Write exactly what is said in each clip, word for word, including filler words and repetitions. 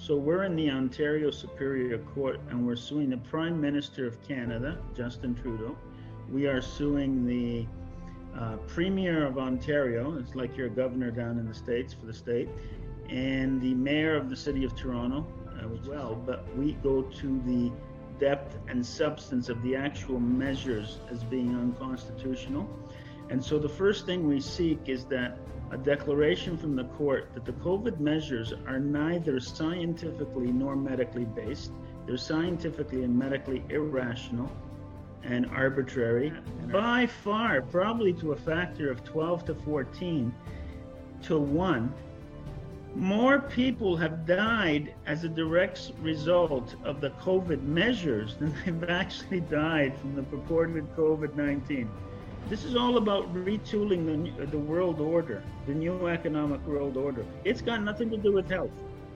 So we're in the Ontario Superior Court, and we're suing the Prime Minister of Canada, Justin Trudeau. We are suing the uh, Premier of Ontario, it's like you're a governor down in the States for the state, and the Mayor of the City of Toronto uh, as well. But we go to the depth and substance of the actual measures as being unconstitutional. And so the first thing we seek is that a declaration from the court that the COVID measures are neither scientifically nor medically based. They're scientifically and medically irrational and arbitrary. By far, probably to a factor of twelve to fourteen to one, more people have died as a direct result of the COVID measures than they've actually died from the purported COVID nineteen. This is all about retooling the, the world order, the new economic world order. It's got nothing to do with health.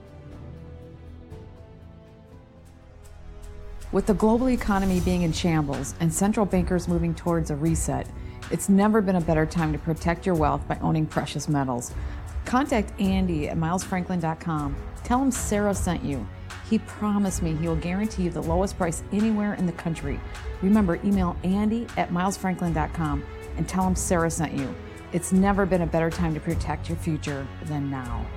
With the global economy being in shambles and central bankers moving towards a reset, it's never been a better time to protect your wealth by owning precious metals. Contact Andy at miles franklin dot com. Tell him Sarah sent you. He promised me he will guarantee you the lowest price anywhere in the country. Remember, email Andy at miles franklin dot com and tell him Sarah sent you. It's never been a better time to protect your future than now.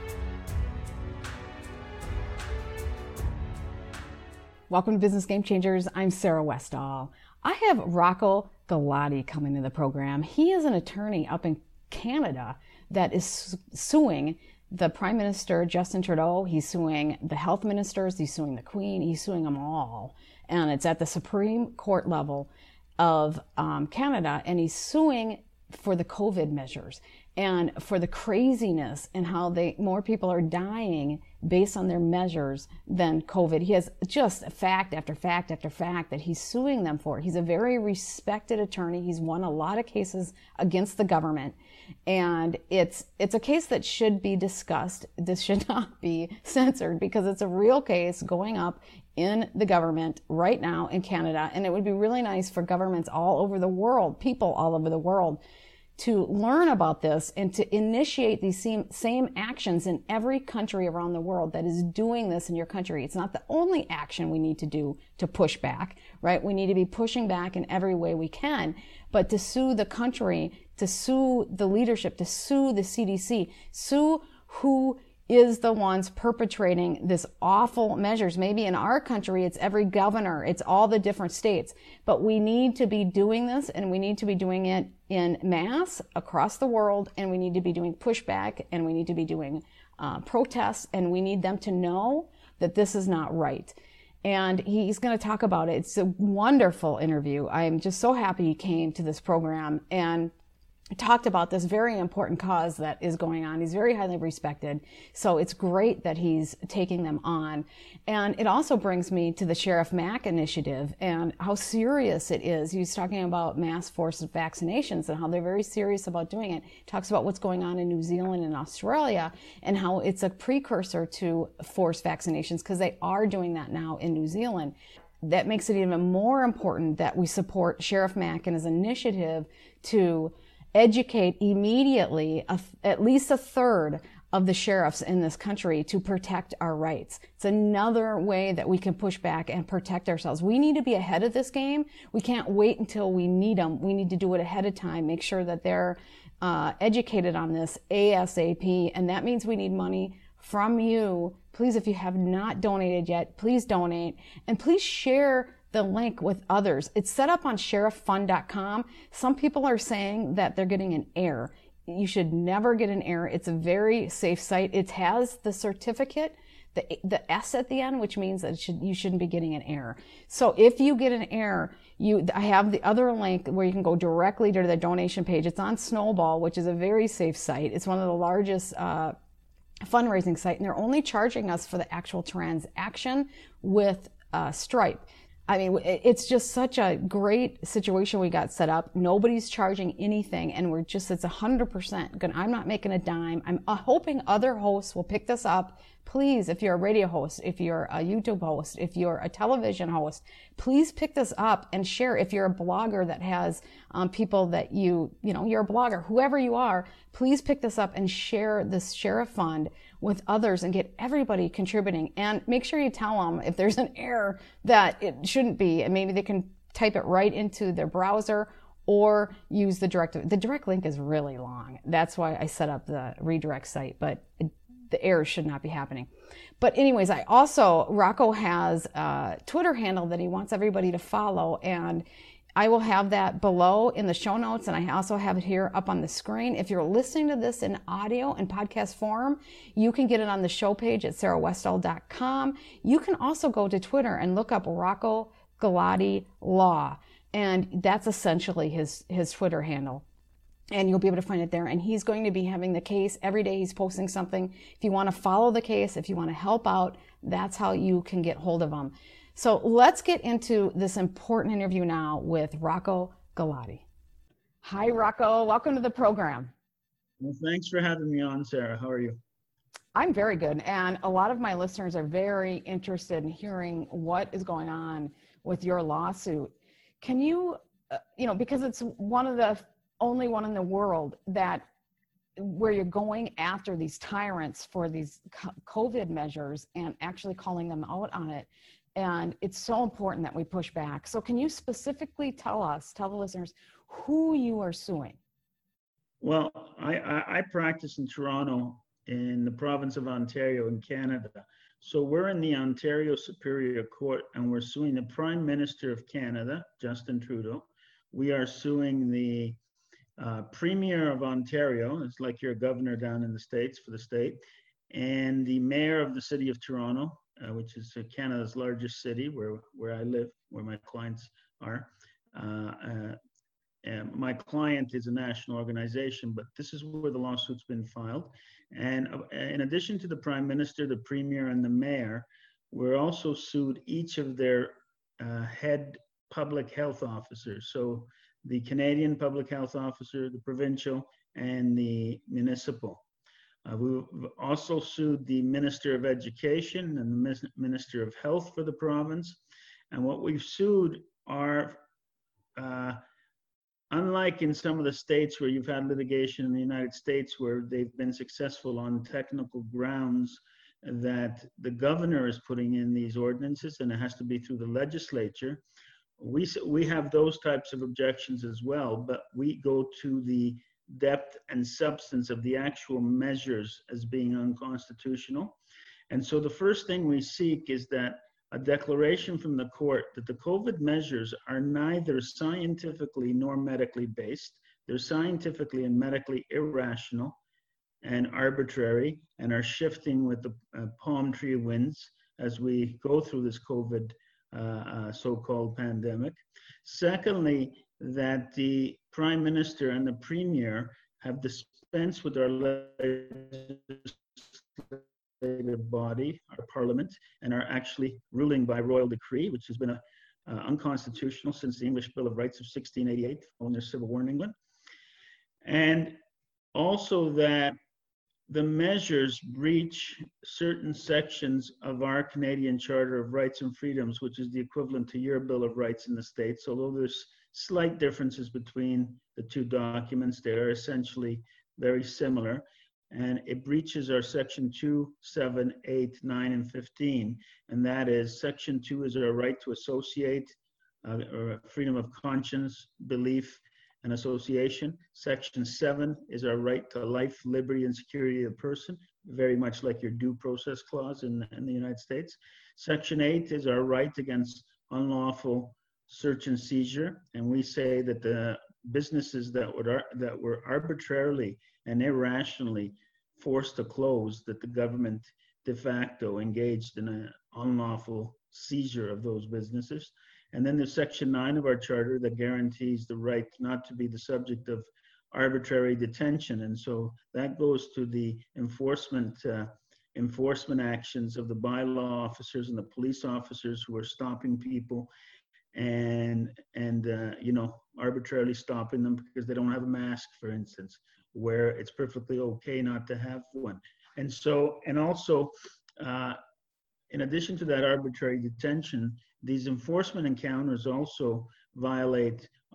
Welcome to Business Game Changers. I'm Sarah Westall. I have Rocco Galati coming to the program. He is an attorney up in Canada that is suing the Prime Minister, Justin Trudeau. He's suing the health ministers. He's suing the Queen. He's suing them all. And it's at the Supreme Court level of um, Canada. And he's suing for the COVID measures and for the craziness and how they more people are dying based on their measures than COVID. He has just fact after fact after fact that he's suing them for. He's a very respected attorney. He's won a lot of cases against the government. And it's it's a case that should be discussed. This should not be censored because it's a real case going up in the government right now in Canada. And it would be really nice for governments all over the world, people all over the world, to learn about this and to initiate these same, same actions in every country around the world that is doing this in your country. It's not the only action we need to do to push back, right? We need to be pushing back in every way we can, but to sue the country, to sue the leadership, to sue the C D C, sue who is the ones perpetrating this awful measures. Maybe in our country, it's every governor, it's all the different states, but we need to be doing this and we need to be doing it in mass across the world, and we need to be doing pushback, and we need to be doing uh, protests, and we need them to know that this is not right. And he's going to talk about it. It's a wonderful interview. I'm just so happy he came to this program and talked about this very important cause that is going on. He's very highly respected. So it's great that he's taking them on. And it also brings me to the Sheriff Mack initiative and how serious it is. He's talking about mass forced vaccinations and how they're very serious about doing it. He talks about what's going on in New Zealand and Australia and how it's a precursor to forced vaccinations because they are doing that now in New Zealand. That makes it even more important that we support Sheriff Mack and his initiative to educate immediately a, at least a third of the sheriffs in this country to protect our rights. It's another way that we can push back and protect ourselves. We need to be ahead of this game. We can't wait until we need them. We need to do it ahead of time, make sure that they're uh, educated on this ASAP. And that means we need money from you. Please, if you have not donated yet, please donate and please share the link with others. It's set up on sheriff fund dot com. Some people are saying that they're getting an error. You should never get an error. It's a very safe site. It has the certificate, the the S at the end, which means that it should, you shouldn't be getting an error. So if you get an error, you I have the other link where you can go directly to the donation page. It's on Snowball, which is a very safe site. It's one of the largest uh, fundraising site, and they're only charging us for the actual transaction with uh, Stripe. I mean, it's just such a great situation we got set up. Nobody's charging anything, and we're just, it's one hundred percent good. I'm not making a dime. I'm uh, hoping other hosts will pick this up. Please, if you're a radio host, if you're a YouTube host, if you're a television host, please pick this up and share. If you're a blogger that has um, people that you, you know, you're a blogger, whoever you are, please pick this up and share this Sheriff Fund with others and get everybody contributing. And make sure you tell them if there's an error that it shouldn't be, and maybe they can type it right into their browser or use the direct. The direct link is really long. That's why I set up the redirect site, but it, the errors should not be happening. But anyways, I also, Rocco has a Twitter handle that he wants everybody to follow, and I will have that below in the show notes, and I also have it here up on the screen. If you're listening to this in audio and podcast form, you can get it on the show page at sarah westall dot com. You can also go to Twitter and look up Rocco Galati Law, and that's essentially his, his Twitter handle. And you'll be able to find it there. And he's going to be having the case every day. He's posting something. If you want to follow the case, if you want to help out, that's how you can get hold of him. So let's get into this important interview now with Rocco Galati. Hi, Rocco. Welcome to the program. Well, thanks for having me on, Sarah. How are you? I'm very good. And a lot of my listeners are very interested in hearing what is going on with your lawsuit. Can you, uh, you know, because it's one of the only one in the world that where you're going after these tyrants for these COVID measures and actually calling them out on it. And it's so important that we push back. So can you specifically tell us, tell the listeners, who you are suing? Well, I, I, I practice in Toronto in the province of Ontario in Canada. So we're in the Ontario Superior Court, and we're suing the Prime Minister of Canada, Justin Trudeau. We are suing the Uh, Premier of Ontario, it's like you're a governor down in the States for the state, and the Mayor of the City of Toronto, uh, which is uh, Canada's largest city, where, where I live, where my clients are. Uh, uh, and my client is a national organization, but this is where the lawsuit's been filed. And uh, in addition to the Prime Minister, the Premier, and the Mayor, we're also sued each of their uh, head public health officers. So the Canadian public health officer, the provincial, and the municipal. Uh, we've also sued the Minister of Education and the Minister of Health for the province. And what we've sued are, uh, unlike in some of the states where you've had litigation in the United States where they've been successful on technical grounds, that the governor is putting in these ordinances and it has to be through the legislature. We, we have those types of objections as well, but we go to the depth and substance of the actual measures as being unconstitutional. And so the first thing we seek is that a declaration from the court that the COVID measures are neither scientifically nor medically based. They're scientifically and medically irrational and arbitrary and are shifting with the uh, palm tree winds as we go through this COVID Uh, uh, so-called pandemic. Secondly, that the Prime Minister and the Premier have dispensed with our legislative body, our Parliament, and are actually ruling by royal decree, which has been a, uh, unconstitutional since the English Bill of Rights of sixteen eighty-eight, following their Civil War in England. And also that the measures breach certain sections of our Canadian Charter of Rights and Freedoms, which is the equivalent to your Bill of Rights in the States. Although there's slight differences between the two documents, they are essentially very similar. And it breaches our section two, seven, eight, nine, and fifteen. And that is, section two is our right to associate, uh, or freedom of conscience, belief, and association. Section seven is our right to life, liberty, and security of the person, very much like your due process clause in, in the United States. Section eight is our right against unlawful search and seizure. And we say that the businesses that, would, that were arbitrarily and irrationally forced to close, that the government de facto engaged in an unlawful seizure of those businesses. And then there's section nine of our charter that guarantees the right not to be the subject of arbitrary detention. And so that goes to the enforcement uh, enforcement actions of the bylaw officers and the police officers who are stopping people and, and uh, you know, arbitrarily stopping them because they don't have a mask, for instance, where it's perfectly okay not to have one. And so, and also, uh, in addition to that arbitrary detention, these enforcement encounters also violate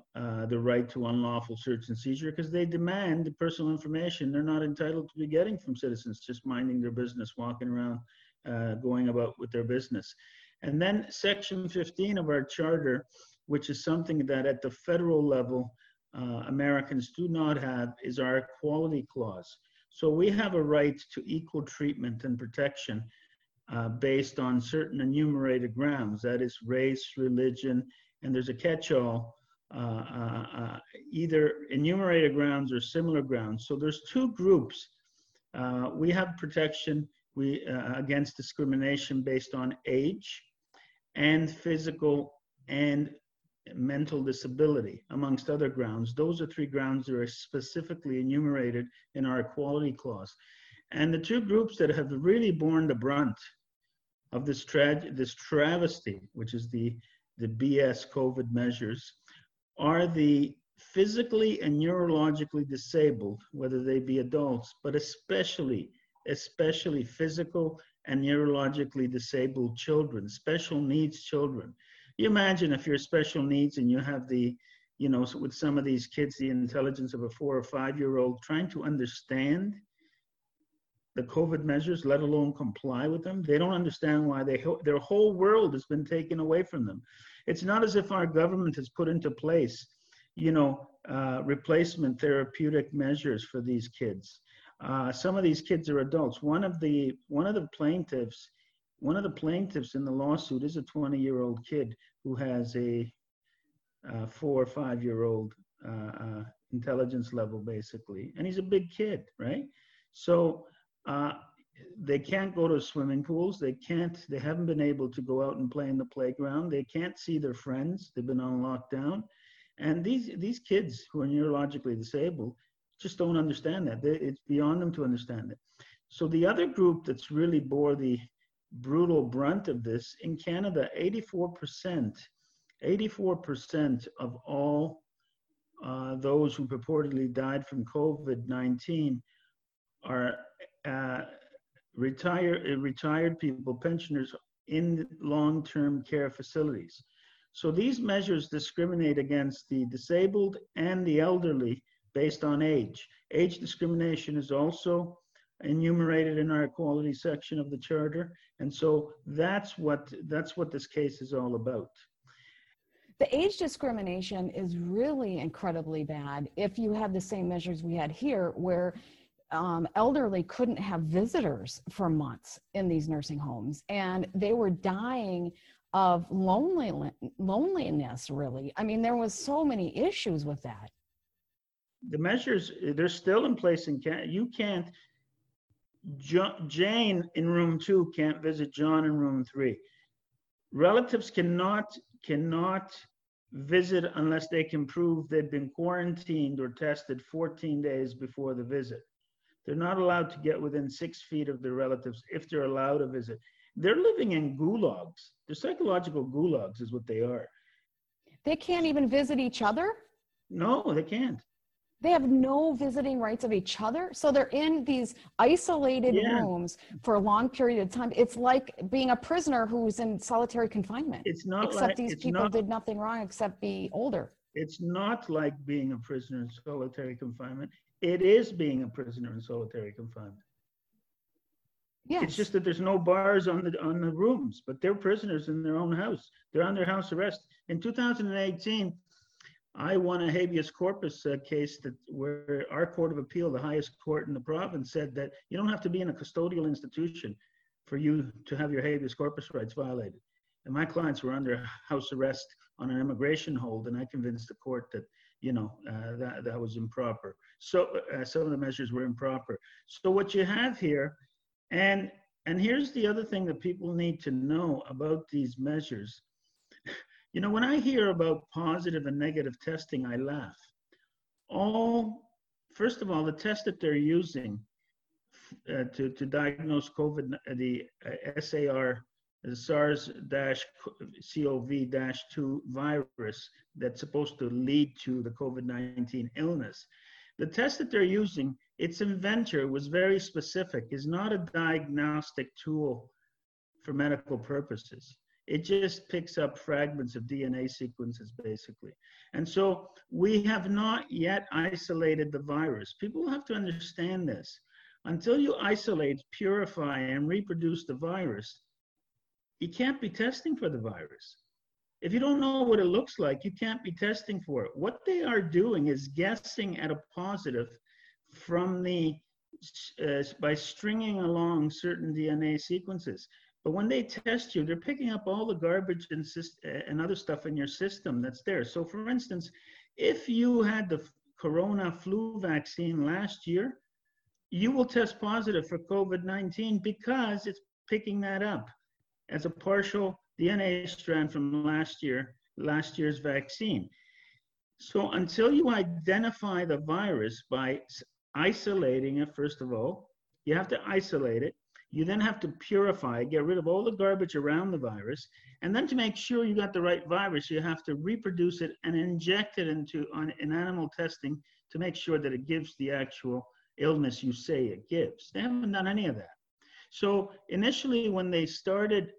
uh, the right to unlawful search and seizure because they demand the personal information they're not entitled to be getting from citizens just minding their business, walking around, uh, going about with their business. And then Section fifteen of our charter, which is something that at the federal level, uh, Americans do not have, is our equality clause. So we have a right to equal treatment and protection uh, based on certain enumerated grounds, that is race, religion, and there's a catch-all, uh, uh, uh, either enumerated grounds or similar grounds. So there's two groups. Uh, we have protection we, uh, against discrimination based on age and physical and mental disability, amongst other grounds. Those are three grounds that are specifically enumerated in our equality clause. And the two groups that have really borne the brunt of this, tra this travesty, which is the, the B S COVID measures, are the physically and neurologically disabled, whether they be adults, but especially, especially physical and neurologically disabled children, special needs children. You imagine if you're special needs and you have the, you know, with some of these kids, the intelligence of a four or five-year-old trying to understand the COVID measures, let alone comply with them. They don't understand why they, their whole world has been taken away from them. It's not as if our government has put into place, you know, uh, replacement therapeutic measures for these kids. Uh, some of these kids are adults. One of the, one of the plaintiffs, one of the plaintiffs in the lawsuit is a twenty-year-old kid who has a uh, four or five-year-old uh, uh, intelligence level, basically, and he's a big kid, right? So uh, they can't go to swimming pools. They can't. They haven't been able to go out and play in the playground. They can't see their friends. They've been on lockdown, and these these kids who are neurologically disabled just don't understand that. They, it's beyond them to understand it. So the other group that's really bore the brutal brunt of this, in Canada, eighty-four percent, eighty-four percent of all uh, those who purportedly died from COVID nineteen are uh, retired, retired people, pensioners in long-term care facilities. So these measures discriminate against the disabled and the elderly based on age. Age discrimination is also enumerated in our equality section of the charter, and so that's what that's what this case is all about. The age discrimination is really incredibly bad if you have the same measures we had here, where um, elderly couldn't have visitors for months in these nursing homes, and they were dying of lonely, loneliness, really. I mean, there was so many issues with that. The measures, they're still in place in Canada. You can't Jo Jane in room two can't visit John in room three. Relatives cannot cannot visit unless they can prove they've been quarantined or tested fourteen days before the visit. They're not allowed to get within six feet of their relatives if they're allowed to visit. They're living in gulags. They're psychological gulags is what they are. They can't even visit each other? No, they can't. They have no visiting rights of each other. So they're in these isolated yeah. rooms for a long period of time. It's like being a prisoner who's in solitary confinement. It's not except like, these people not, did nothing wrong except be older. It's not like being a prisoner in solitary confinement. It is being a prisoner in solitary confinement. Yes. It's just that there's no bars on the on the rooms, but they're prisoners in their own house. They're under house arrest. In two thousand eighteen, I won a habeas corpus uh, case that where our Court of Appeal, the highest court in the province, said that you don't have to be in a custodial institution for you to have your habeas corpus rights violated. And my clients were under house arrest on an immigration hold, and I convinced the court that, you know, uh, that, that was improper. So uh, some of the measures were improper. So what you have here, and, and here's the other thing that people need to know about these measures. You know, when I hear about positive and negative testing, I laugh. All, first of all, the test that they're using uh, to, to diagnose COVID, the uh, S A R, the SARS-C o V two virus that's supposed to lead to the COVID nineteen illness. The test that they're using, its inventor was very specific, is not a diagnostic tool for medical purposes. It just picks up fragments of D N A sequences, basically. And so we have not yet isolated the virus. People have to understand this. Until you isolate, purify, and reproduce the virus, you can't be testing for the virus. If you don't know what it looks like, you can't be testing for it. What they are doing is guessing at a positive from the, uh, by stringing along certain D N A sequences. But when they test you, they're picking up all the garbage and, and other stuff in your system that's there. So for instance, if you had the corona flu vaccine last year, you will test positive for COVID nineteen because it's picking that up as a partial D N A strand from last year, last year's vaccine. So until you identify the virus by isolating it, first of all, you have to isolate it. You then have to purify, get rid of all the garbage around the virus. And then to make sure you got the right virus, you have to reproduce it and inject it into on, in animal testing to make sure that it gives the actual illness you say it gives. They haven't done any of that. So initially, when they started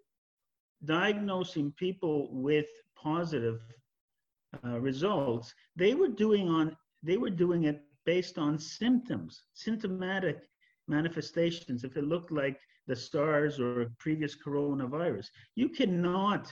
diagnosing people with positive uh, results, they were doing on they were doing it based on symptoms, symptomatic manifestations. If it looked like the SARS or previous coronavirus, you cannot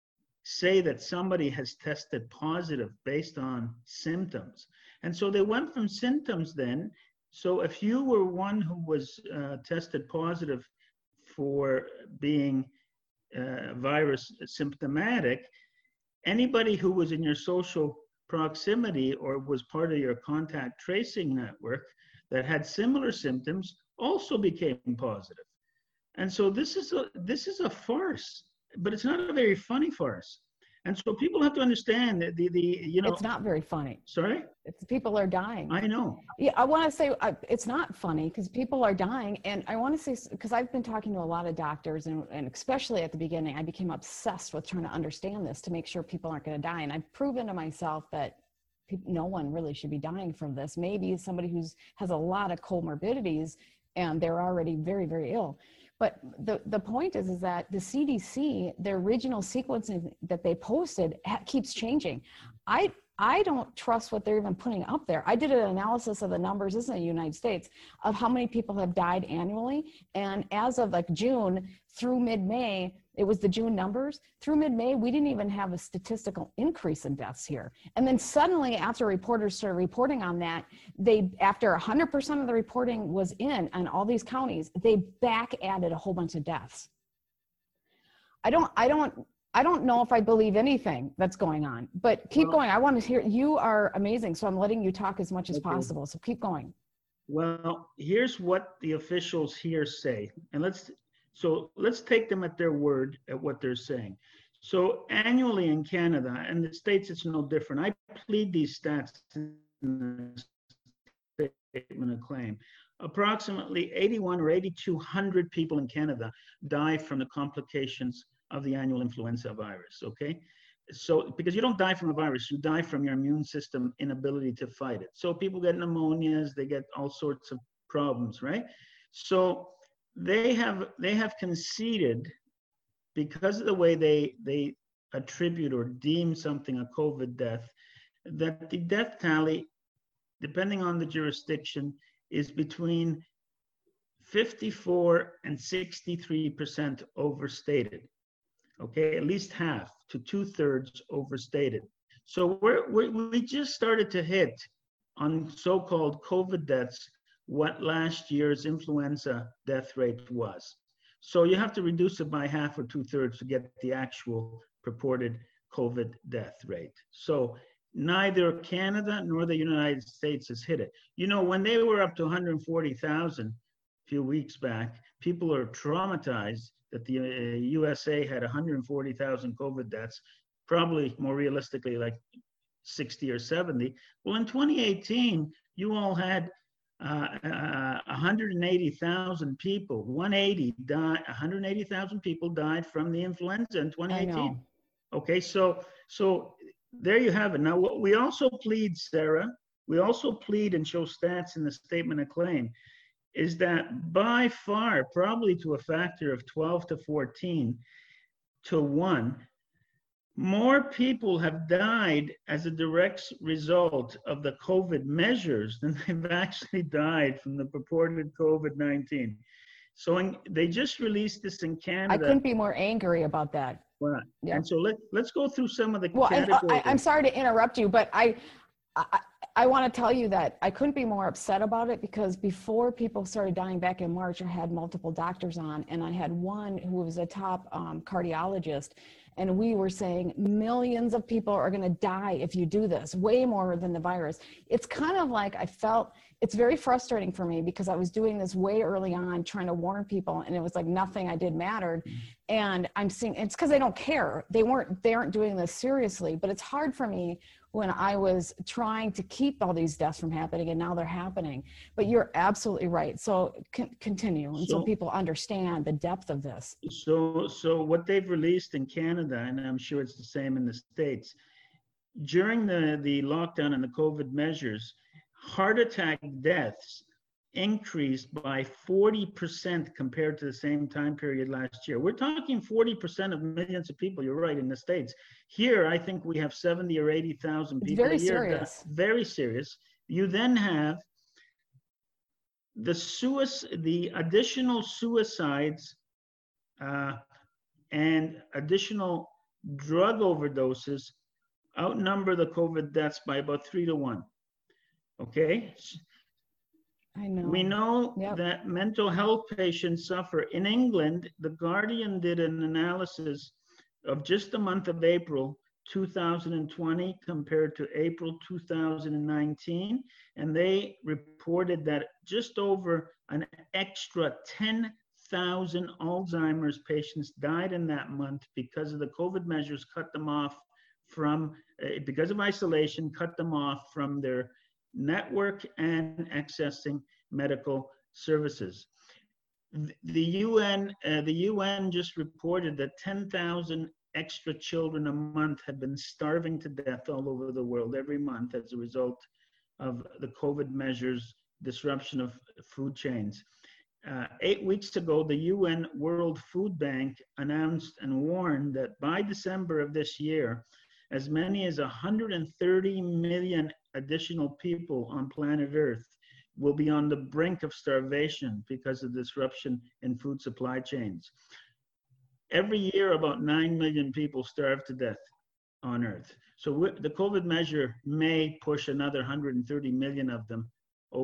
say that somebody has tested positive based on symptoms. And so they went from symptoms then. So if you were one who was uh, tested positive for being Uh, virus symptomatic, anybody who was in your social proximity or was part of your contact tracing network that had similar symptoms also became positive. And so this is a this is a farce, but it's not a very funny farce. And so people have to understand that the the you know it's not very funny. Sorry, it's, people are dying. I know. Yeah, I want to say uh, it's not funny because people are dying, and I want to say because I've been talking to a lot of doctors, and, and especially at the beginning, I became obsessed with trying to understand this to make sure people aren't going to die. And I've proven to myself that people, no one really should be dying from this. Maybe somebody who's has a lot of comorbidities and they're already very, very ill. But the, the point is, is that the C D C, the original sequencing that they posted ha- keeps changing. I I don't trust what they're even putting up there. I did an analysis of the numbers, this is in the United States, of how many people have died annually. And as of like June through mid-May, it was the June numbers. Through mid-May, we didn't even have a statistical increase in deaths here. And then suddenly, after reporters started reporting on that, they, after one hundred percent of the reporting was in on all these counties, they back added a whole bunch of deaths. I don't, I don't, I don't know if I believe anything that's going on, but keep well, going. I want to hear, you are amazing. So I'm letting you talk as much as possible. So keep going. Well, here's what the officials here say. And let's, so let's take them at their word at what they're saying. So annually in Canada and the States, it's no different. I plead these stats in the statement of claim. Approximately eighty-one or eighty-two hundred people in Canada die from the complications of the annual influenza virus, okay? So, because you don't die from the virus, you die from your immune system inability to fight it. So people get pneumonias, they get all sorts of problems, right? So they have they have conceded, because of the way they, they attribute or deem something a COVID death, that the death tally, depending on the jurisdiction, is between fifty-four and sixty-three percent overstated. Okay, at least half to two thirds overstated. So we're, we're, we just started to hit on so-called COVID deaths what last year's influenza death rate was. So you have to reduce it by half or two thirds to get the actual purported COVID death rate. So neither Canada nor the United States has hit it. You know, when they were up to one hundred forty thousand a few weeks back, people are traumatized that the uh, U S A had one hundred forty thousand COVID deaths, probably more realistically like sixty or seventy. Well, in twenty eighteen, you all had uh, uh, one hundred eighty thousand people, one hundred eighty died, one hundred eighty thousand people died from the influenza in twenty eighteen. Okay, so so there you have it. Now, what we also plead, Sarah, we also plead and show stats in the statement of claim, is that by far, probably to a factor of twelve to fourteen, to one, more people have died as a direct result of the COVID measures than they've actually died from the purported COVID nineteen. So in, they just released this in Canada. I couldn't be more angry about that. Right. Yep. And so let, let's go through some of the well, categories. I, I, I'm sorry to interrupt you, but I, I, I want to tell you that I couldn't be more upset about it, because before people started dying back in March, I had multiple doctors on, and I had one who was a top um, cardiologist, and we were saying millions of people are going to die if you do this, way more than the virus. It's kind of like I felt, it's very frustrating for me, because I was doing this way early on, trying to warn people, and it was like nothing I did mattered. Mm-hmm. And I'm seeing, it's because they don't care. They weren't, they aren't doing this seriously, but it's hard for me when I was trying to keep all these deaths from happening, and now they're happening. But you're absolutely right. So c- continue, and so, so people understand the depth of this. So, so what they've released in Canada, and I'm sure it's the same in the States, during the, the lockdown and the COVID measures, heart attack deaths increased by forty percent compared to the same time period last year. We're talking forty percent of millions of people, you're right, in the States. Here, I think we have seventy or eighty thousand people very a year. Serious. Very serious. You then have the suicide, the additional suicides uh, and additional drug overdoses outnumber the COVID deaths by about three to one. Okay? I know. We know yep. that mental health patients suffer. In England, The Guardian did an analysis of just the month of April two thousand twenty compared to April two thousand nineteen, and they reported that just over an extra ten thousand Alzheimer's patients died in that month because of the COVID measures, cut them off from, uh, because of isolation, cut them off from their network and accessing medical services. The U N, uh, the U N just reported that ten thousand extra children a month had been starving to death all over the world every month as a result of the COVID measures, disruption of food chains. Uh, eight weeks ago, the U N World Food Bank announced and warned that by December of this year, as many as one hundred thirty million additional people on planet Earth will be on the brink of starvation because of disruption in food supply chains. Every year, about nine million people starve to death on Earth. So the COVID measure may push another one hundred thirty million of them uh,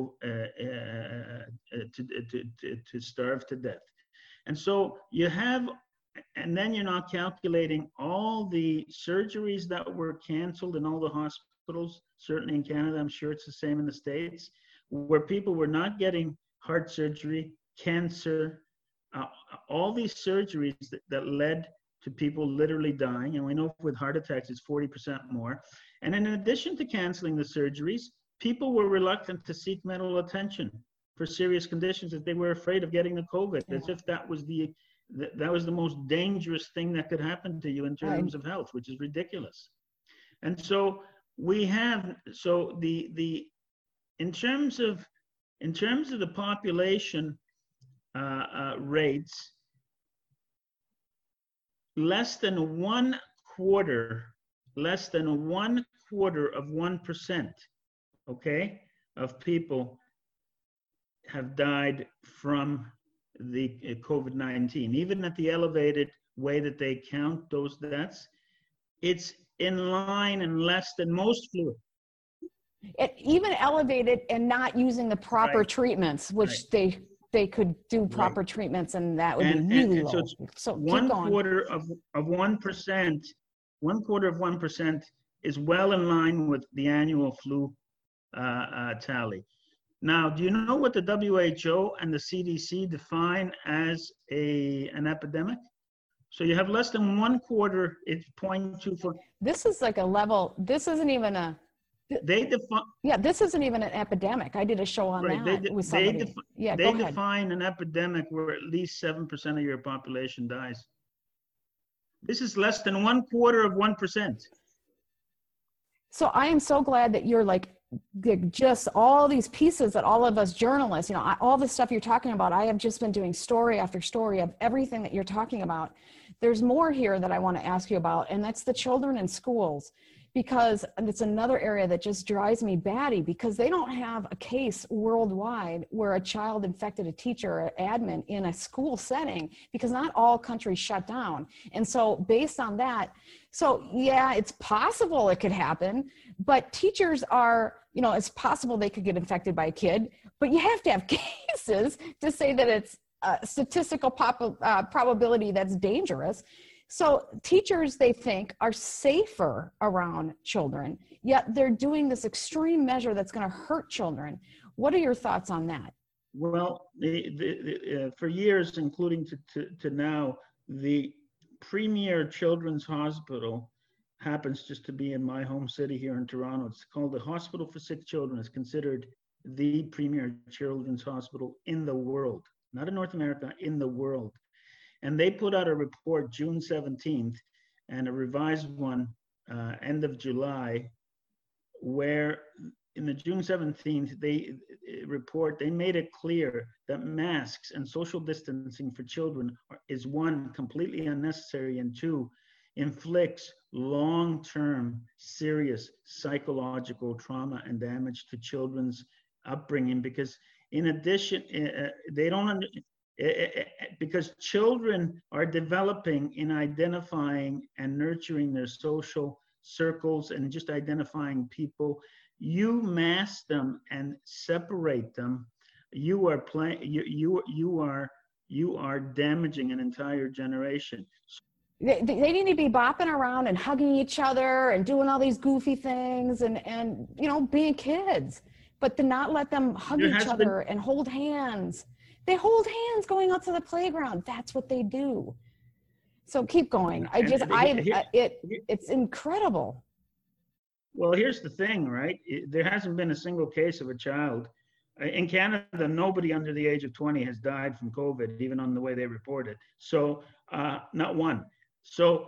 uh, to, to, to, to starve to death. And so you have, and then you're not calculating all the surgeries that were canceled in all the hospitals, certainly in Canada, I'm sure it's the same in the States, where people were not getting heart surgery, cancer, uh, all these surgeries that, that led to people literally dying. And we know with heart attacks, it's forty percent more. And in addition to canceling the surgeries, people were reluctant to seek medical attention for serious conditions that they were afraid of getting the COVID, yeah. as if that was the that was the most dangerous thing that could happen to you in terms of health, which is ridiculous. And so we have, so the, the, in terms of, in terms of the population uh, uh, rates, less than one quarter, less than one quarter of one percent, okay, of people have died from the COVID nineteen. Even at the elevated way that they count those deaths, it's in line and less than most flu. It even elevated and not using the proper right. treatments, which right. they they could do proper right. treatments, and that would and, be really and, and low. So, so one quarter of of one percent, one quarter of one percent is well in line with the annual flu uh, uh, tally. Now, do you know what the W H O and the C D C define as a an epidemic? So you have less than one quarter, it's zero point two four. This is like a level, this isn't even a, they define. Yeah, this isn't even an epidemic. I did a show on right. that they de- with somebody. They, defi- yeah, they go ahead. define an epidemic where at least seven percent of your population dies. This is less than one quarter of one percent. So I am so glad that you're like, just all these pieces that all of us journalists, you know, all the stuff you're talking about, I have just been doing story after story of everything that you're talking about, there's more here that I want to ask you about, and that's the children in schools, because it's another area that just drives me batty, because they don't have a case worldwide where a child infected a teacher or admin in a school setting, because not all countries shut down. And so based on that, so yeah, it's possible it could happen, but teachers are, you know, it's possible they could get infected by a kid, but you have to have cases to say that it's a statistical pop, uh, probability that's dangerous. So teachers, they think, are safer around children, yet they're doing this extreme measure that's going to hurt children. What are your thoughts on that? Well, the, the, the, uh, for years, including to, to, to now, the premier children's hospital happens just to be in my home city here in Toronto. It's called the Hospital for Sick Children. It's considered the premier children's hospital in the world, not in North America, in the world. And they put out a report June seventeenth and a revised one uh, end of July, where in the June seventeenth, they report, they made it clear that masks and social distancing for children are, is one, completely unnecessary, and two, inflicts long-term serious psychological trauma and damage to children's upbringing, because in addition, uh, they don't under, because children are developing in identifying and nurturing their social circles and just identifying people. You mask them and separate them, you are playing, you, you, you are, you are damaging an entire generation. They, they need to be bopping around and hugging each other and doing all these goofy things and, and you know, being kids, but to not let them hug there each other been... and hold hands. They hold hands going out to the playground. That's what they do. So keep going. I just, I, here, it, it's incredible. Well, here's the thing, right? There hasn't been a single case of a child. In Canada, nobody under the age of twenty has died from COVID, even on the way they report it. So, uh, not one. So,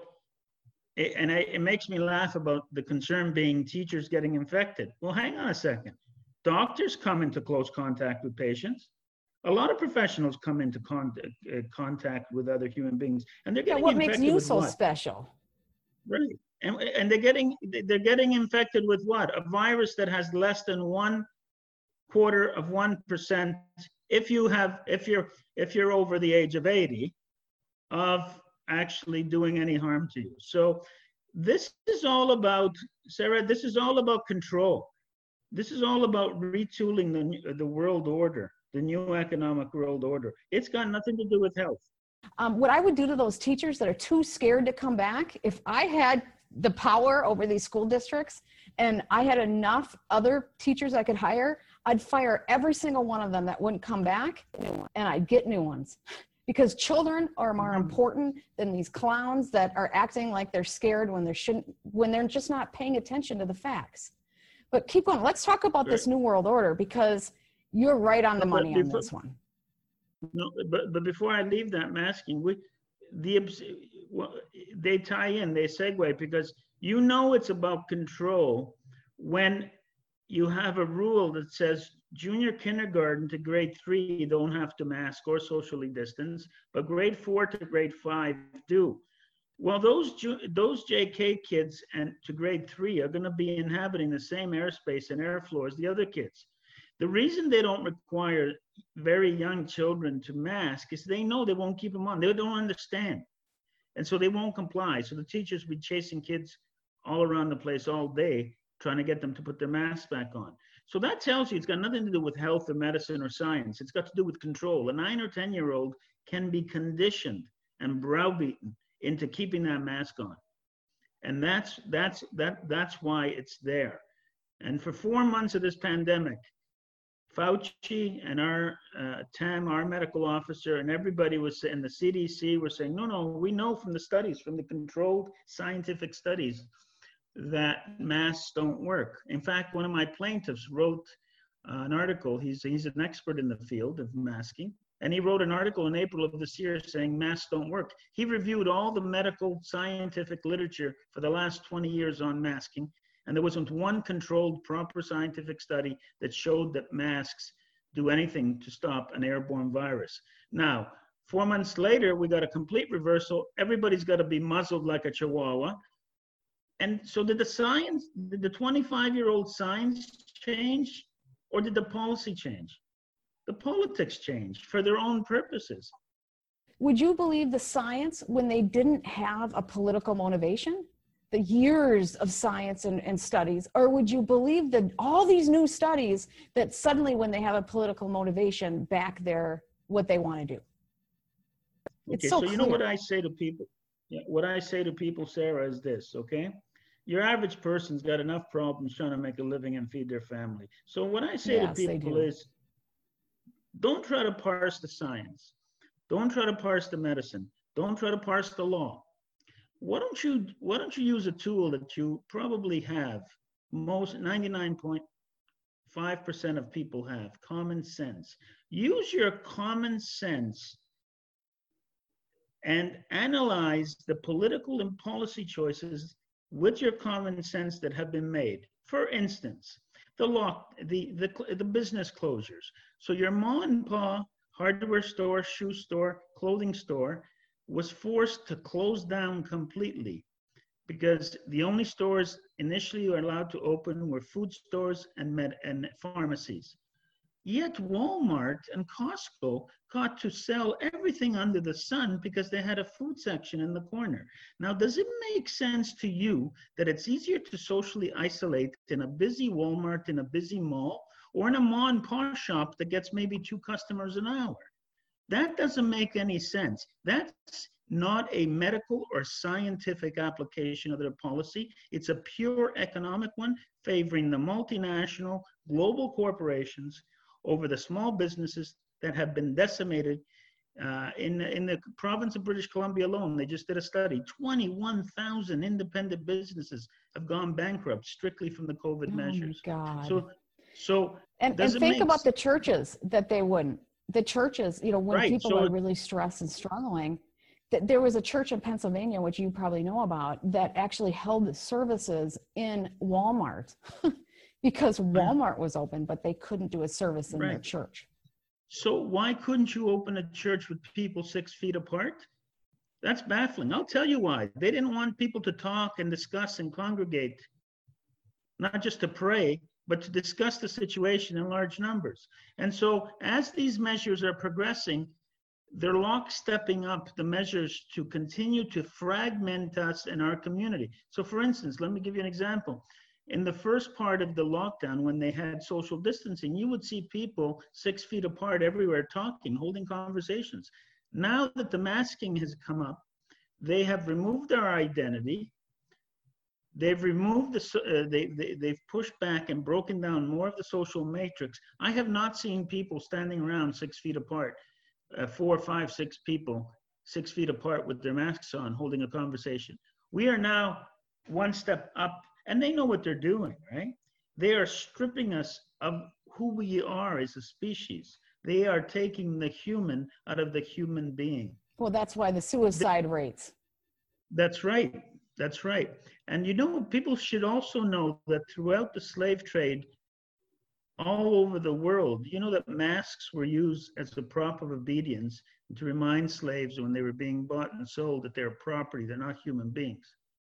and I, it makes me laugh about the concern being teachers getting infected. Well, hang on a second. Doctors come into close contact with patients. A lot of professionals come into contact, uh, contact with other human beings, and they're getting yeah, what infected makes you with so what? Special? Right, and and they're getting they're getting infected with what? A virus that has less than one quarter of one percent. If you have, if you're if you're over the age of eighty, of actually doing any harm to you. So this is all about, Sarah. This is all about control. This is all about retooling the the world order. The new economic world order. It's got nothing to do with health. Um, what I would do to those teachers that are too scared to come back, if I had the power over these school districts and I had enough other teachers I could hire, I'd fire every single one of them that wouldn't come back, and I'd get new ones. Because children are more mm-hmm. important than these clowns that are acting like they're scared when they shouldn't, when they're just not paying attention to the facts. But keep going. Let's talk about right. this new world order, because you're right on the but money before, on this one. No, but but before I leave that masking, we, the well, they tie in, they segue, because you know it's about control when you have a rule that says junior kindergarten to grade three don't have to mask or socially distance, but grade four to grade five do. Well, those those J K kids and to grade three are going to be inhabiting the same airspace and airflow as the other kids. The reason they don't require very young children to mask is they know they won't keep them on. They don't understand. And so they won't comply. So the teachers will be chasing kids all around the place all day, trying to get them to put their masks back on. So that tells you it's got nothing to do with health or medicine or science. It's got to do with control. A nine or ten year old can be conditioned and browbeaten into keeping that mask on. And that's, that's, that, that's why it's there. And for four months of this pandemic, Fauci and our uh, Tam, our medical officer, and everybody was saying, the C D C were saying, no, no, we know from the studies, from the controlled scientific studies, that masks don't work. In fact, one of my plaintiffs wrote uh, an article. He's, he's an expert in the field of masking. And he wrote an article in April of this year saying masks don't work. He reviewed all the medical scientific literature for the last twenty years on masking. And there wasn't one controlled, proper scientific study that showed that masks do anything to stop an airborne virus. Now, Four months later, we got a complete reversal. Everybody's got to be muzzled like a chihuahua. And so did the science, did the twenty-five-year-old science change, or did the policy change? The politics changed for their own purposes. Would you believe the science when they didn't have a political motivation? The years of science and, and studies, or would you believe that all these new studies that suddenly when they have a political motivation back there what they want to do? It's okay, so, so you clear. know what I say to people? Yeah, what I say to people, Sarah, is this, okay? Your average person's got enough problems trying to make a living and feed their family. So what I say Yes, to people is, don't try to parse the science. Don't try to parse the medicine. Don't try to parse the law. Why don't you, why don't you use a tool that you probably have, most ninety-nine point five percent of people have, common sense. Use your common sense and analyze the political and policy choices with your common sense that have been made. For instance, the law, the, the, the business closures. So your mom and pa hardware store, shoe store, clothing store was forced to close down completely because the only stores initially were allowed to open were food stores and med and pharmacies. Yet Walmart and Costco got to sell everything under the sun because they had a food section in the corner. Now, does it make sense to you that it's easier to socially isolate in a busy Walmart, in a busy mall, or in a mom and pop shop that gets maybe two customers an hour? That doesn't make any sense. That's not a medical or scientific application of their policy. It's a pure economic one, favoring the multinational global corporations over the small businesses that have been decimated. Uh, in, in the province of British Columbia alone, they just did a study. twenty-one thousand independent businesses have gone bankrupt strictly from the COVID oh measures. My God. So, so and, and think about the churches that they wouldn't. The churches, you know, when right, people so, are really stressed and struggling, th- there was a church in Pennsylvania, which you probably know about, that actually held services in Walmart because Walmart was open, but they couldn't do a service in right. their church. So why couldn't you open a church with people six feet apart? That's baffling. I'll tell you why. They didn't want people to talk and discuss and congregate, not just to pray, but to discuss the situation in large numbers. And so as these measures are progressing, they're lockstepping up the measures to continue to fragment us in our community. So for instance, let me give you an example. In the first part of the lockdown, when they had social distancing, you would see people six feet apart everywhere talking, holding conversations. Now that the masking has come up, they have removed our identity. They've removed the, uh, they, they, they've pushed back and broken down more of the social matrix. I have not seen people standing around six feet apart, uh, four, five, six people, six feet apart with their masks on, holding a conversation. We are now one step up, and they know what they're doing, right? They are stripping us of who we are as a species. They are taking the human out of the human being. Well, that's why the suicide the, rates. That's right. That's right. And you know, people should also know that throughout the slave trade, all over the world, you know that masks were used as a prop of obedience to remind slaves when they were being bought and sold that they're property, they're not human beings.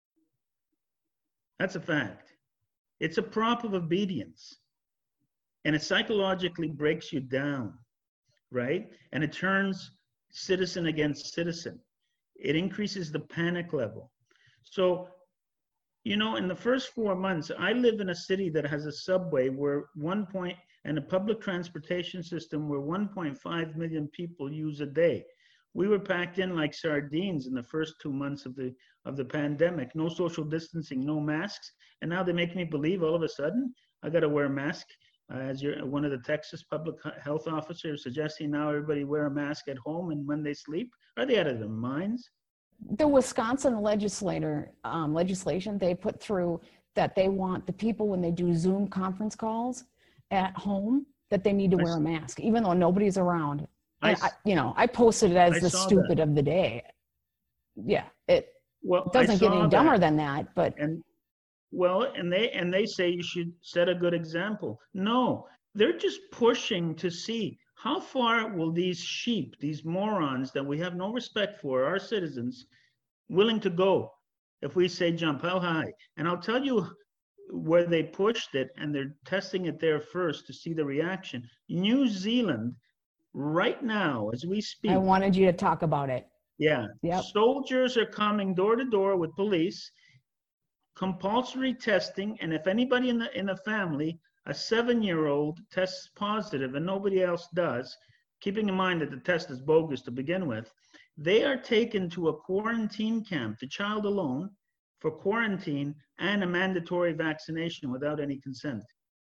That's a fact. It's a prop of obedience. And it psychologically breaks you down, right? And it turns citizen against citizen. It increases the panic level. So, you know, in the first four months, I live in a city that has a subway where one point, and a public transportation system where one point five million people use a day. We were packed in like sardines in the first two months of the of the pandemic. No social distancing, no masks. And now they make me believe all of a sudden I got to wear a mask. Uh, as you're, one of the Texas public health officers suggesting now everybody wear a mask at home and when they sleep. Are they out of their minds? The Wisconsin legislator um, legislation they put through that they want the people when they do Zoom conference calls at home that they need to wear a mask, even though nobody's around. And I, I, you know, I posted it as I the stupid that. of the day. Yeah, it well, doesn't get any dumber that. than that, but. And well, and they and they say you should set a good example. No, they're just pushing to see How far will these sheep, these morons that we have no respect for, our citizens, willing to go if we say jump? How high? And I'll tell you where they pushed it, and they're testing it there first to see the reaction. New Zealand, right now, as we speak. I wanted you to talk about it. Yeah. Yep. Soldiers are coming door to door with police, compulsory testing, and if anybody in the in the family, a seven-year-old tests positive and nobody else does, keeping in mind that the test is bogus to begin with, they are taken to a quarantine camp, the child alone, for quarantine and a mandatory vaccination without any consent.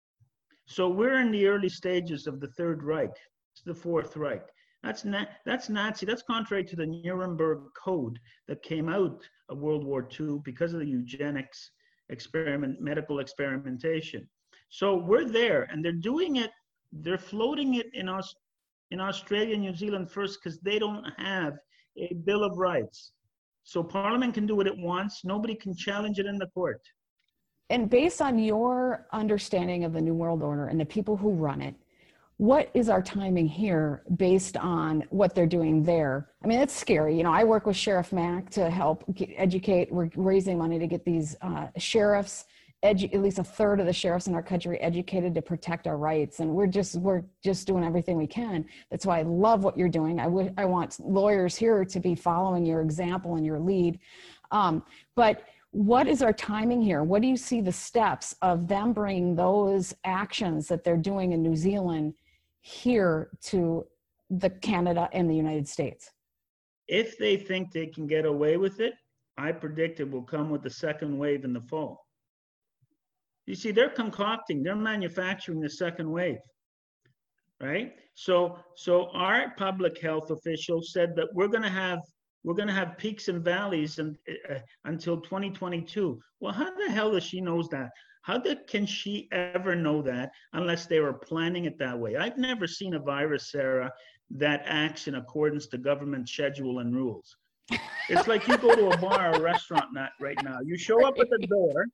So we're in the early stages of the Third Reich. It's the Fourth Reich. That's na- that's Nazi. That's contrary to the Nuremberg Code that came out of World War Two because of the eugenics experiment, medical experimentation. So we're there, and they're doing it. They're floating it in us in Australia and New Zealand first because they don't have a Bill of Rights. So Parliament can do what it wants. Nobody can challenge it in the court. And based on your understanding of the New World Order and the people who run it, what is our timing here based on what they're doing there? I mean, it's scary. You know, I work with Sheriff Mack to help educate. We're raising money to get these uh, sheriffs, edu- at least a third of the sheriffs in our country, educated to protect our rights. And we're just we're just doing everything we can. That's why I love what you're doing. I w- I want lawyers here to be following your example and your lead. Um, but what is our timing here? What do you see the steps of them bringing those actions that they're doing in New Zealand here to the Canada and the United States? If they think they can get away with it, I predict it will come with the second wave in the fall. You see, they're concocting, they're manufacturing the second wave, right? So, so our public health officials said that we're going to have we're going to have peaks and valleys and, uh, until twenty twenty-two. Well, how the hell does she knows that? How did, can she ever know that unless they were planning it that way? I've never seen a virus, Sarah, that acts in accordance to government schedule and rules. It's like you go to a bar or a restaurant not right now. You show up at the door.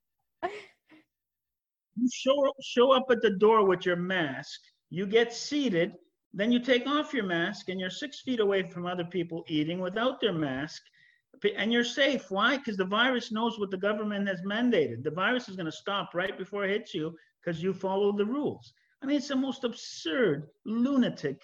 You show, show up at the door with your mask. You get seated. Then you take off your mask and you're six feet away from other people eating without their mask. And you're safe. Why? Because the virus knows what the government has mandated. The virus is going to stop right before it hits you because you follow the rules. I mean, it's the most absurd, lunatic.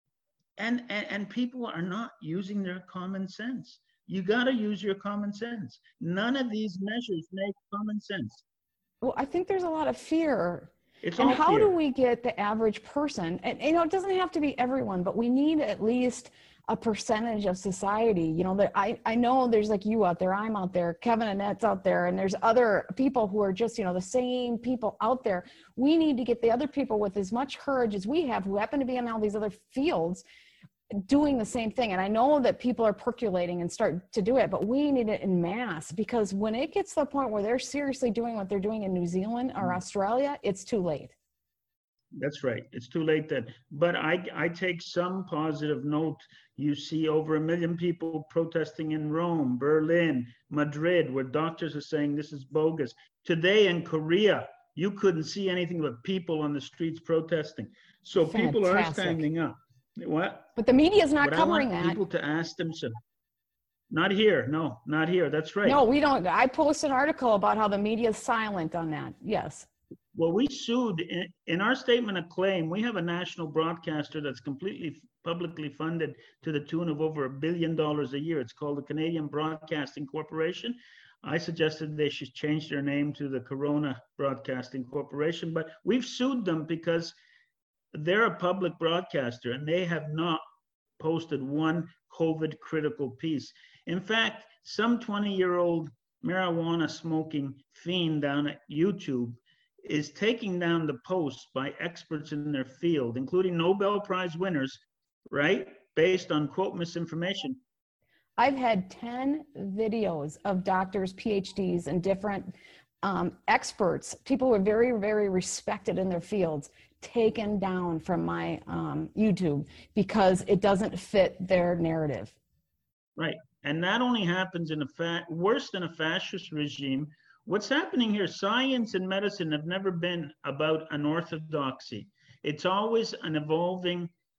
And, and, and people are not using their common sense. You got to use your common sense. None of these measures make common sense. Well, I think there's a lot of fear. It's and all how fear. do we get the average person, and you know, it doesn't have to be everyone, but we need at least a percentage of society. You know, that I, I know there's like you out there, I'm out there, Kevin Annette's out there, and there's other people who are just, you know, the same people out there. We need to get the other people with as much courage as we have, who happen to be in all these other fields, doing the same thing. And I know that people are percolating and start to do it, but we need it in mass, because when it gets to the point where they're seriously doing what they're doing in New Zealand or Australia, it's too late. That's right. It's too late then. But I, I take some positive note. You see over a million people protesting in Rome, Berlin, Madrid, where doctors are saying this is bogus. Today in Korea, you couldn't see anything but people on the streets protesting. So Fantastic. People are standing up. What? But the media is not but covering I want that. People to ask themselves. Not here. No, not here. That's right. No, we don't. I posted an article about how the media is silent on that. Yes. Well, we sued in, in our statement of claim. We have a national broadcaster that's completely publicly funded to the tune of over a billion dollars a year. It's called the Canadian Broadcasting Corporation. I suggested they should change their name to the Corona Broadcasting Corporation, but we've sued them because they're a public broadcaster and they have not posted one COVID critical piece. In fact, some twenty year old marijuana smoking fiend down at YouTube is taking down the posts by experts in their field, including Nobel Prize winners, right? Based on quote misinformation. I've had ten videos of doctors, P H Ds, and different um, experts, people who are very, very respected in their fields, taken down from my um, YouTube because it doesn't fit their narrative. Right. And that only happens in a fa- worse than a fascist regime. What's happening here, science and medicine have never been about an orthodoxy. It's always an evolving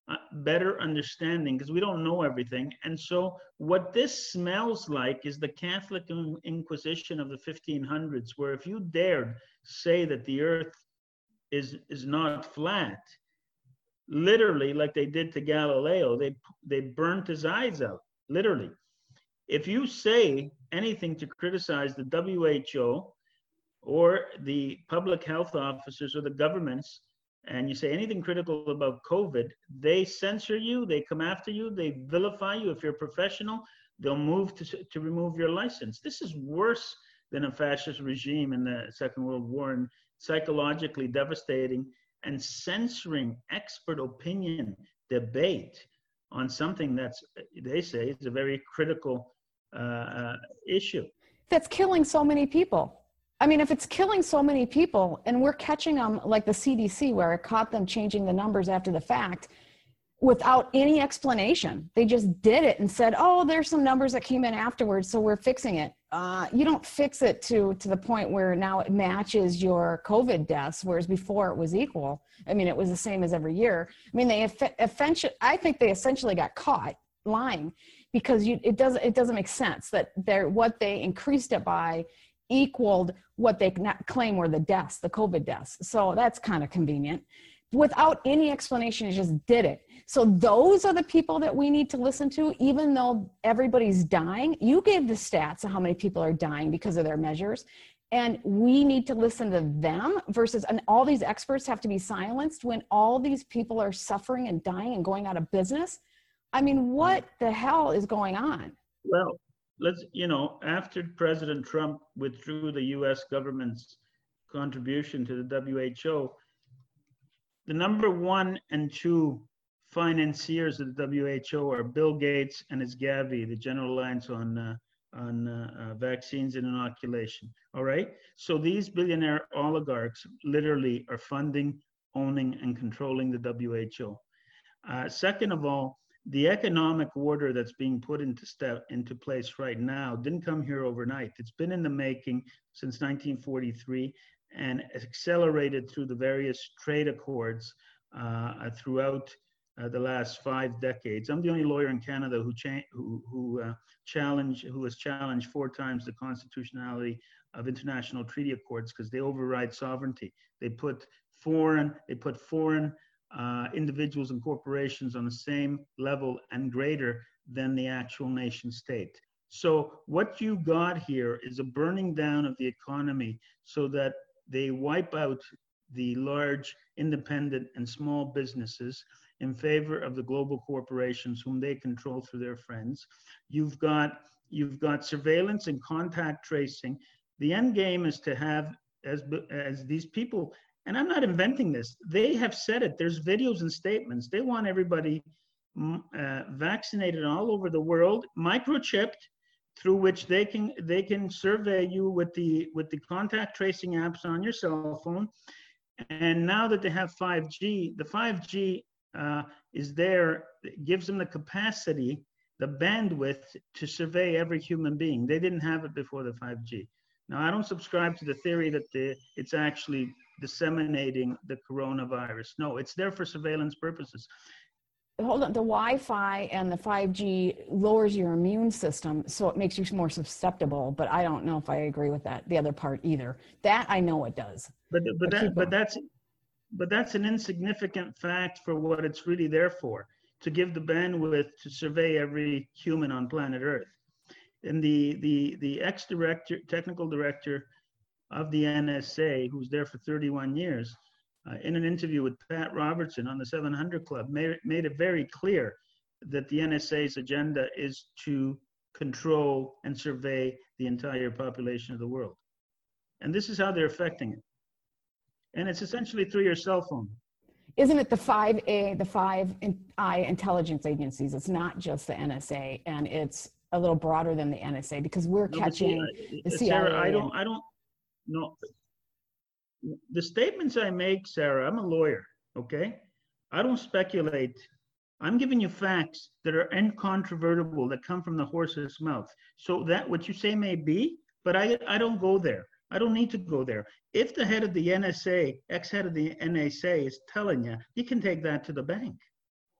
uh, better understanding, because we don't know everything. And so what this smells like is the Catholic Inquisition of the fifteen hundreds, where if you dared say that the earth is, is not flat, literally, like they did to Galileo, they, they burnt his eyes out, literally. If you say anything to criticize the W H O or the public health officers or the governments, and you say anything critical about COVID, they censor you, they come after you, they vilify you. If you're a professional, they'll move to, to remove your license. This is worse than a fascist regime in the Second World War, and psychologically devastating, and censoring expert opinion, debate on something that's, they say, is a very critical uh, uh, issue. That's killing so many people. I mean, if it's killing so many people and we're catching them like the C D C, where it caught them changing the numbers after the fact without any explanation. They just did it and said, oh, there's some numbers that came in afterwards, so we're fixing it. Uh, you don't fix it to, to the point where now it matches your COVID deaths, whereas before it was equal. I mean, it was the same as every year. I mean, they essentially, I think they essentially got caught lying, because you, it doesn't, it doesn't make sense that they're, what they increased it by equaled what they claim were the deaths, the COVID deaths. So that's kind of convenient. Without any explanation, it just did it. So those are the people that we need to listen to, even though everybody's dying. You gave the stats of how many people are dying because of their measures, and we need to listen to them versus, and all these experts have to be silenced when all these people are suffering and dying and going out of business. I mean, what the hell is going on? Well, let's, you know, after President Trump withdrew the U S government's contribution to the W H O, the number one and two financiers of the W H O are Bill Gates and his Gavi, the General Alliance on uh, on uh, uh, Vaccines and Inoculation. All right. So these billionaire oligarchs literally are funding, owning, and controlling the W H O. Uh, second of all, the economic order that's being put into step into place right now didn't come here overnight. It's been in the making since nineteen forty-three and accelerated through the various trade accords uh, throughout uh, the last five decades. I'm the only lawyer in Canada who cha- who, who uh, challenge who has challenged four times the constitutionality of international treaty accords, because they override sovereignty. They put foreign they put foreign Uh, individuals and corporations on the same level and greater than the actual nation state. So what you got here is a burning down of the economy so that they wipe out the large independent and small businesses in favor of the global corporations whom they control through their friends. You've got, you've got surveillance and contact tracing. The end game is to have, as, as these people, and I'm not inventing this, they have said it, there's videos and statements. They want everybody uh, vaccinated all over the world, microchipped, through which they can they can survey you with the with the contact tracing apps on your cell phone. And now that they have five G, the five G uh, is there, it gives them the capacity, the bandwidth to survey every human being. They didn't have it before the five G. Now, I don't subscribe to the theory that the, it's actually disseminating the coronavirus. No, it's there for surveillance purposes. Hold on, the Wi-Fi and the five G lowers your immune system, so it makes you more susceptible, but I don't know if I agree with that, the other part either. That I know it does. But, but, that, but, that's, but that's an insignificant fact for what it's really there for, to give the bandwidth to survey every human on planet Earth. And the, the, the ex-director, technical director of the N S A, who's there for thirty-one years, uh, in an interview with Pat Robertson on the seven hundred Club, made, made it very clear that the N S A's agenda is to control and survey the entire population of the world. And this is how they're affecting it. And it's essentially through your cell phone. Isn't it the five A, the five I intelligence agencies? It's not just the N S A, and it's a little broader than the N S A, because we're no, catching see, the C I A. Sarah, I don't, I don't, no. The statements I make, Sarah, I'm a lawyer, okay? I don't speculate. I'm giving you facts that are incontrovertible, that come from the horse's mouth. So that what you say may be, but I, I don't go there. I don't need to go there. If the head of the N S A, ex-head of the N S A is telling you, you can take that to the bank.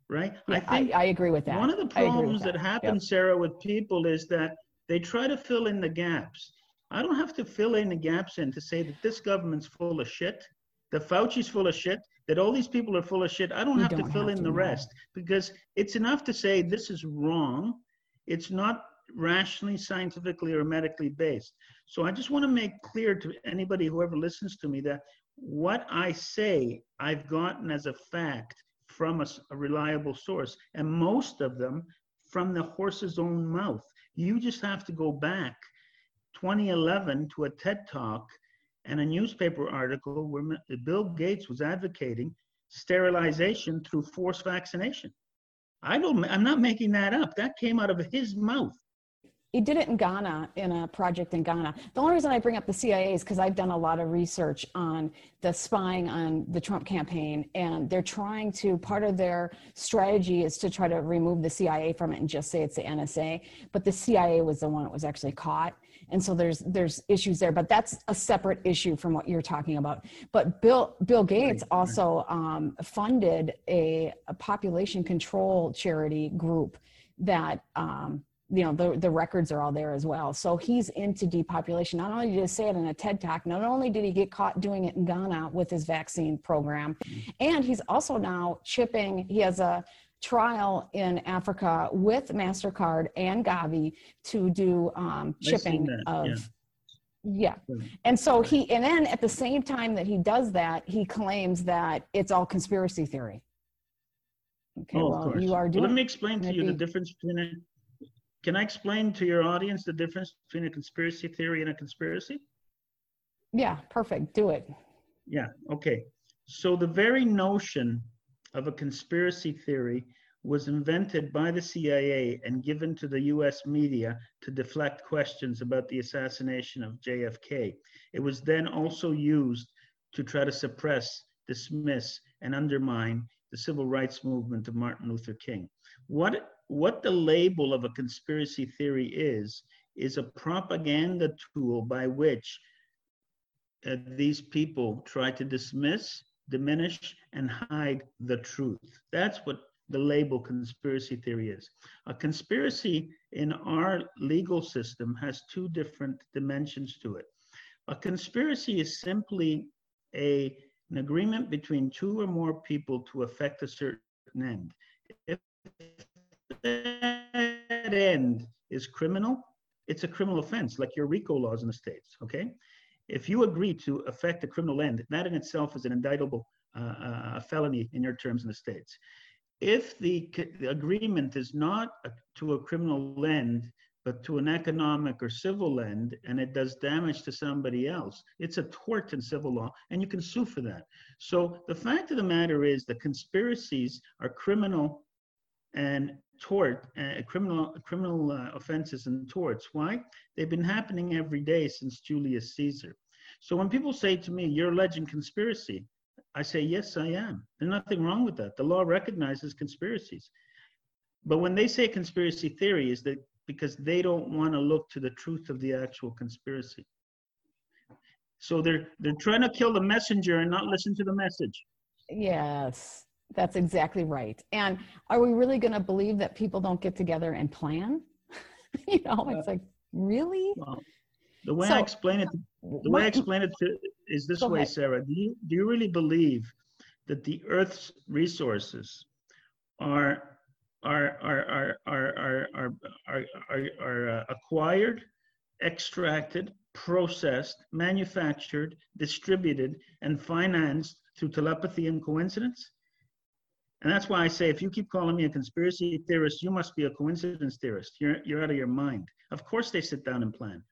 right? Yeah, I think I, I agree with that. one of the problems that, that happen, yep. Sarah, with people is that they try to fill in the gaps. I don't have to fill in the gaps in to say that this government's full of shit, that Fauci's full of shit, that all these people are full of shit. I don't you have don't to fill have in to, the no. rest, because it's enough to say this is wrong. It's not rationally, scientifically, or medically based. So I just want to make clear to anybody, whoever listens to me, that what I say, I've gotten as a fact from a, a reliable source, and most of them from the horse's own mouth. You just have to go back twenty eleven to a TED Talk and a newspaper article where Bill Gates was advocating sterilization through forced vaccination. I don't, I'm not making that up. That came out of his mouth. He did it in Ghana, in a project in Ghana. The only reason I bring up the C I A is because I've done a lot of research on the spying on the Trump campaign, and they're trying to, part of their strategy is to try to remove the C I A from it and just say it's the N S A, but the C I A was the one that was actually caught. And so there's there's issues there, but that's a separate issue from what you're talking about. But Bill Bill Gates also um, funded a, a population control charity group that, um, you know, the, the records are all there as well. So he's into depopulation. Not only did he say it in a TED Talk, not only did he get caught doing it in Ghana with his vaccine program, and he's also now chipping, he has a trial in Africa with MasterCard and Gavi to do um, chipping of, yeah. yeah. And so he, and then at the same time that he does that, he claims that it's all conspiracy theory. Okay, oh, well, of course. You are doing, well, let me explain to maybe, you the difference between a, can I explain to your audience the difference between a conspiracy theory and a conspiracy? Yeah, perfect. Do it. Yeah, okay. So the very notion of a conspiracy theory was invented by the C I A and given to the U S media to deflect questions about the assassination of J F K. It was then also used to try to suppress, dismiss, and undermine the civil rights movement of Martin Luther King. What, what the label of a conspiracy theory is, is a propaganda tool by which uh, these people try to dismiss, diminish, and hide the truth. That's what the label conspiracy theory is. A conspiracy in our legal system has two different dimensions to it. A conspiracy is simply a, an agreement between two or more people to affect a certain end. If that end is criminal, it's a criminal offense, like your RICO laws in the States, okay? If you agree to affect a criminal end, that in itself is an indictable uh, uh, felony in your terms in the States. If the, the agreement is not a, to a criminal end, but to an economic or civil end, and it does damage to somebody else, it's a tort in civil law, and you can sue for that. So the fact of the matter is that conspiracies are criminal and tort, uh, criminal criminal uh, offenses and torts. Why? They've been happening every day since Julius Caesar. So when people say to me, you're alleging conspiracy, I say, yes, I am. There's nothing wrong with that. The law recognizes conspiracies. But when they say conspiracy theory, is that because they don't want to look to the truth of the actual conspiracy. So they're they're trying to kill the messenger and not listen to the message. Yes, that's exactly right. And are we really going to believe that people don't get together and plan? You know, it's like, really? Well, the way so, I explain it, the way I explain it to, is this way, ahead. Sarah. Do you do you really believe that the Earth's resources are are are are are are are are, are, are uh, acquired, extracted, processed, manufactured, distributed, and financed through telepathy and coincidence? And that's why I say, if you keep calling me a conspiracy theorist, you must be a coincidence theorist. You're you're out of your mind. Of course they sit down and plan.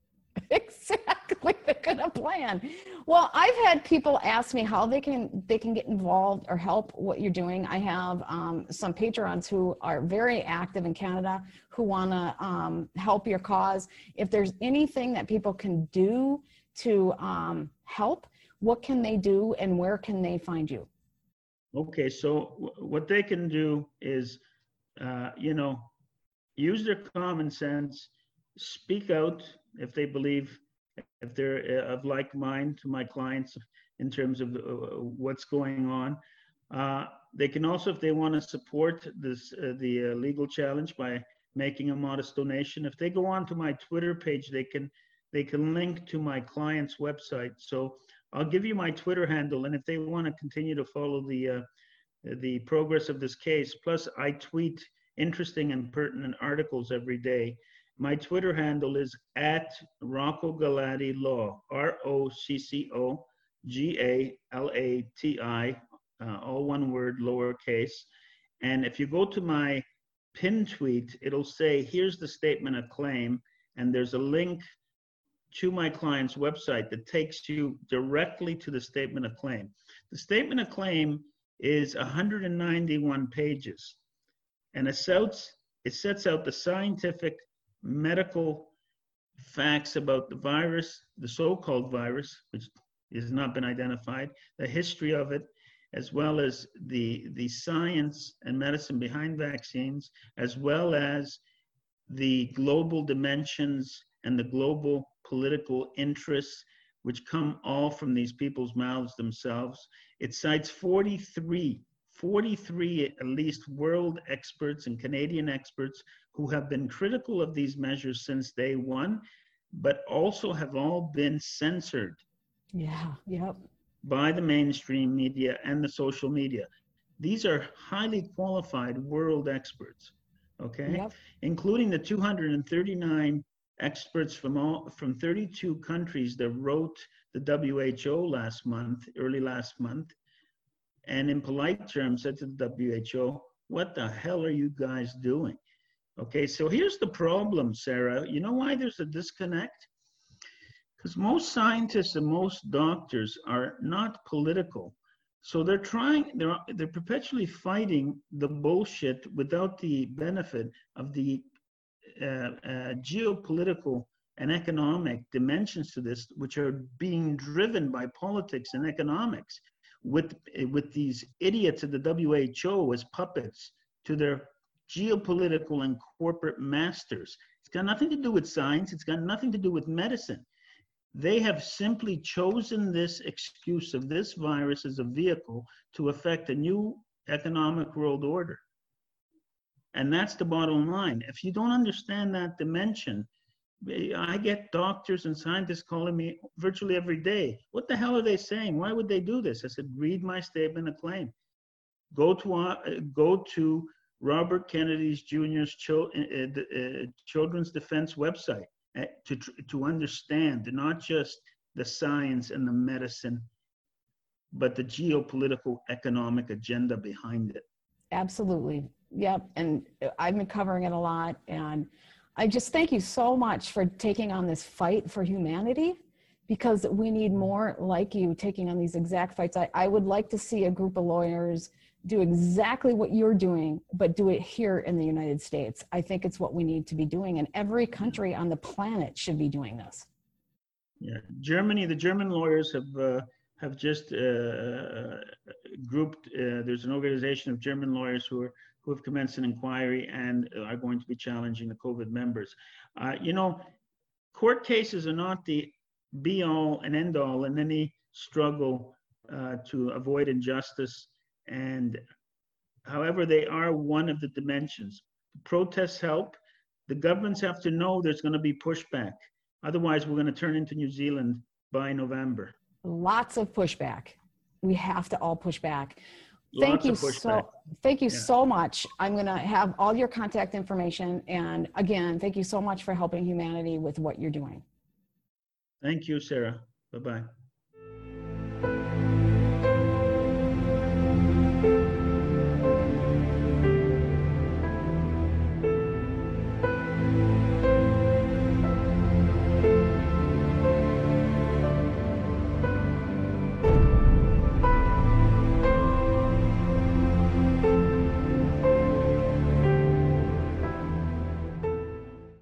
Exactly, they're gonna plan. Well, I've had people ask me how they can they can get involved or help what you're doing. I have um, some patrons who are very active in Canada who want to um, help your cause. If there's anything that people can do to um, help, what can they do and where can they find you? Okay, so w- what they can do is, uh, you know, use their common sense, speak out if they believe, if they're of like mind to my clients in terms of uh, what's going on. Uh, they can also, if they want to support this, uh, the uh, legal challenge by making a modest donation, if they go on to my Twitter page, they can they can link to my client's website. So I'll give you my Twitter handle, and if they want to continue to follow the uh, the progress of this case, plus I tweet interesting and pertinent articles every day. My Twitter handle is at Rocco Galati Law, R O C C O G A L A T I, uh, all one word, lowercase. And if you go to my pin tweet, it'll say, here's the statement of claim, and there's a link to my client's website that takes you directly to the statement of claim. The statement of claim is one hundred ninety-one pages, and it sets, it sets out the scientific, medical facts about the virus, the so-called virus, which has not been identified, the history of it, as well as the, the science and medicine behind vaccines, as well as the global dimensions and the global political interests, which come all from these people's mouths themselves. It cites forty-three, forty-three at least world experts and Canadian experts who have been critical of these measures since day one, but also have all been censored. Yeah, yep. By the mainstream media and the social media. These are highly qualified world experts, okay? Yep. Including the two hundred thirty-nine experts from all from thirty-two countries that wrote the W H O last month, early last month, and in polite terms said to the W H O, what the hell are you guys doing? Okay, so here's the problem, Sarah. You know why there's a disconnect? Because most scientists and most doctors are not political. So they're trying, they're, they're perpetually fighting the bullshit without the benefit of the uh, uh, geopolitical and economic dimensions to this, which are being driven by politics and economics, with, with these idiots at the W H O as puppets to their geopolitical and corporate masters. It's got nothing to do with science. It's got nothing to do with medicine. They have simply chosen this excuse of this virus as a vehicle to affect a new economic world order. And that's the bottom line. If you don't understand that dimension, I get doctors and scientists calling me virtually every day. What the hell are they saying? Why would they do this? I said, read my statement of claim. Go to, uh, go to Robert Kennedy's Junior's Chil- uh, uh, Children's Defense website. To, to understand not just the science and the medicine, but the geopolitical economic agenda behind it. Absolutely. Yep. And I've been covering it a lot. And I just thank you so much for taking on this fight for humanity, because we need more like you taking on these exact fights. I, I would like to see a group of lawyers do exactly what you're doing, but do it here in the United States. I think it's what we need to be doing, and every country on the planet should be doing this. Yeah, Germany, the German lawyers have uh, have just uh, grouped. Uh, there's an organization of German lawyers who are who have commenced an inquiry and are going to be challenging the COVID members. Uh, you know, court cases are not the be all and end all in any struggle uh, to avoid injustice. And however, they are one of the dimensions. The protests help. The governments have to know there's going to be pushback. Otherwise, we're going to turn into New Zealand by November. Lots of pushback. We have to all push back. Thank Lots you so. Thank you yeah. so much. I'm going to have all your contact information. And again, thank you so much for helping humanity with what you're doing. Thank you, Sarah. Bye-bye.